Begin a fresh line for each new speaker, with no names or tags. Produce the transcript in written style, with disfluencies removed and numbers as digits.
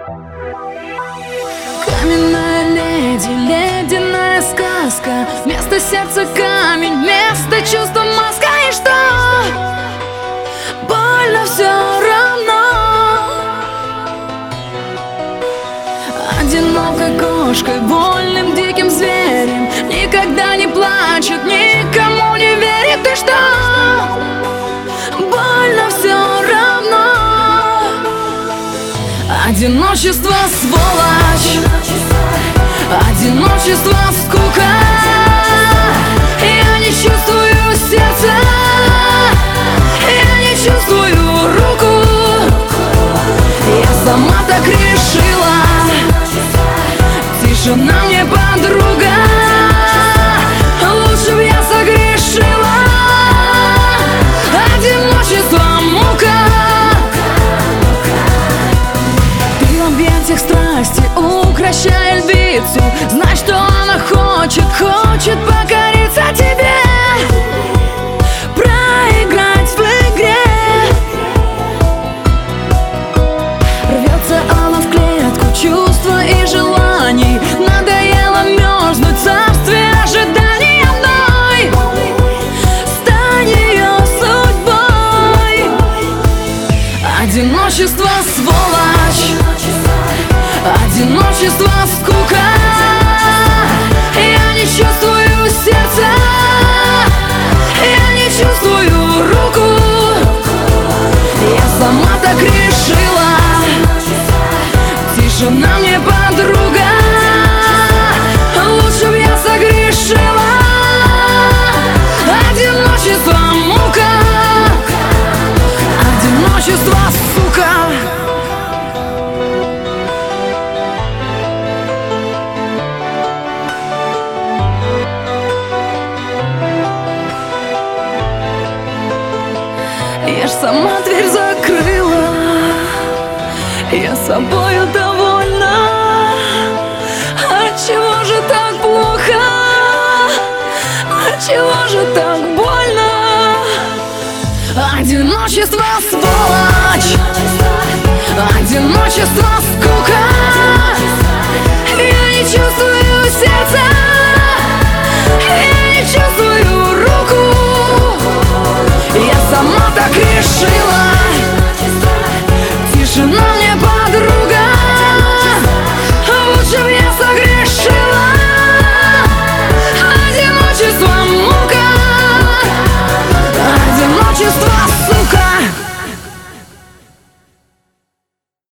Каменная леди, ледяная сказка. Вместо сердца камень, вместо чувства маска. И что? Больно все равно. Одинокой кошкой, вольным диким зверем, никогда не плачет, никому не верит. И что? Больно все равно. Одиночество, сволочь, одиночество, скука. Я не чувствую сердца, я не чувствую руку. Я сама так решила. Тишина мне подруга. Лучше б я согрешила. Одиночество, мука. Ты в объятиях страсти, укращая львицу. Знай, что она хочет покориться тебе, проиграть в игре. Рвется она в клетку чувства и желаний. Надоело мерзнуть в царстве ожиданий одной. Стань ее судьбой. Одиночество, сволочь, одиночество, скука. Я не чувствую сердца, я не чувствую руку. Я сама так решила. Тишина мне подруга. Лучше б я согрешила. Одиночество, мука. Одиночество, сука. Я ж сама дверь закрыла. Я собою довольна. Отчего же так плохо? Отчего же так больно? Одиночество, сволочь.